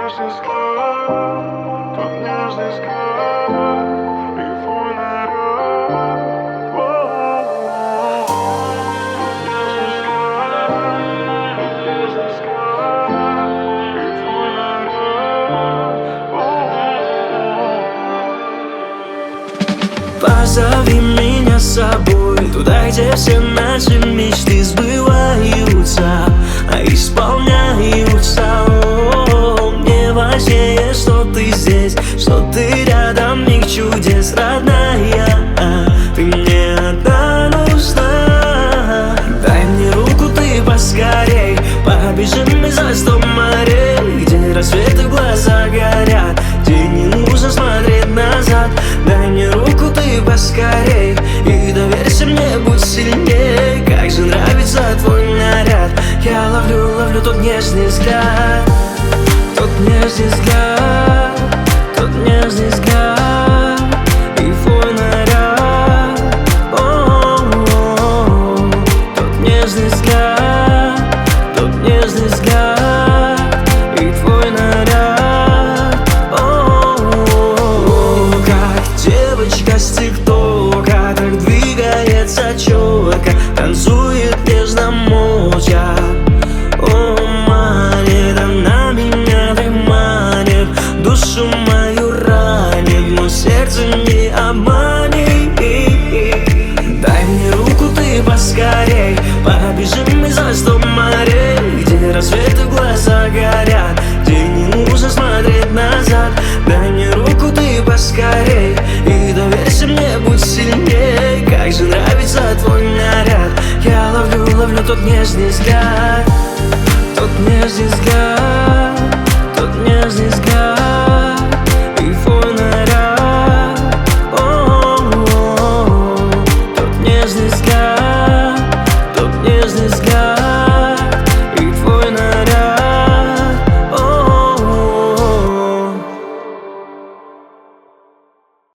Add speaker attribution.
Speaker 1: нежный взгляд, тот нежный взгляд, и твой наряд. Тот нежный взгляд, тот нежный взгляд, и твой наряд.
Speaker 2: Позови меня с собой туда, где все наши мечты сбываются, а исполняются. Мне важнее, что ты здесь, что ты рядом, миг чудес, родная. Ты мне одна нужна. Дай мне руку ты поскорей, побежим мы за 100 морей, где рассветы в глаза горят, где не нужно смотреть назад. Дай мне руку ты поскорей и доверься мне, будь сильней. Как же нравится твой наряд, я ловлю тот нежный взгляд, тот нежный взгляд, тот нежный взгляд, и твой наряд. Тот нежный взгляд, тот нежный взгляд, и твой наряд. Как девочка с тиктока, так двигается четко, танцует нежно, молча. Манит, она меня так манит, душу мою ранит, но сердце не обманет. Дай мне руку ты поскорей, побежим мы за 100 морей, где рассветы в глаза горят, где не нужно смотреть назад. Дай мне руку ты поскорей и доверься мне, будь сильней. Как же нравится твой наряд, я ловлю тот нежный взгляд, тот нежный взгляд.